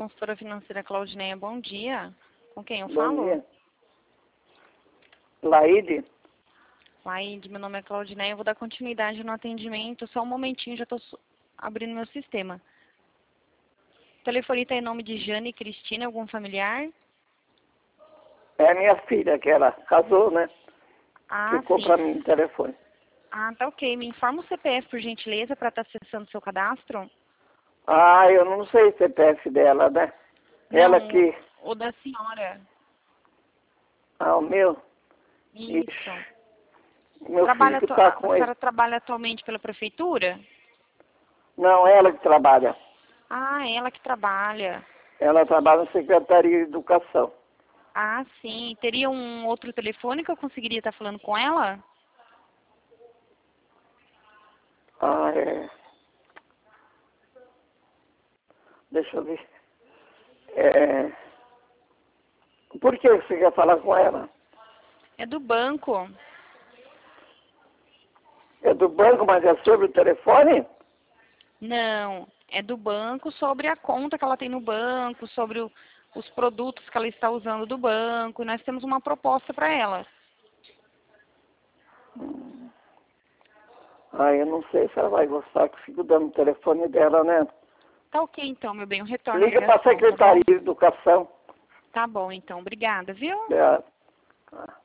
consultora financeira Claudineia, bom dia. Com quem eu Bom falo? dia. Laide? Laide, meu nome é Claudineia, eu vou dar continuidade no atendimento. Só um momentinho, já estou abrindo meu sistema. O telefone está em nome de Jane e Cristina, algum familiar? É a minha filha, que ela casou, né? Ah, Ficou sim. para mim o telefone. Ah, tá ok. Me informa o CPF, por gentileza, para estar acessando o seu cadastro? Ah, eu não sei o CPF dela, né? Ela Não, que... o da senhora. Ah, o meu? Isso. Ixi, meu Trabalha, filho tá a com ele. senhora trabalha atualmente pela prefeitura? Não, ela que trabalha. Ah, ela que trabalha. Ela trabalha na Secretaria de Educação. Ah, sim. Teria um outro telefone que eu conseguiria estar falando com ela? Ah, é... Deixa eu ver. É... Por que você quer falar com ela? É do banco. É do banco, mas é sobre o telefone? Não, é do banco sobre a conta que ela tem no banco, sobre os produtos que ela está usando do banco. E nós temos uma proposta para ela. Ah, eu não sei se ela vai gostar que eu fico dando o telefone dela, né? Tá ok, então, meu bem. Eu retorno a Liga para a ligação, tá Secretaria bom? de Educação. Tá bom, então. Obrigada, viu? É,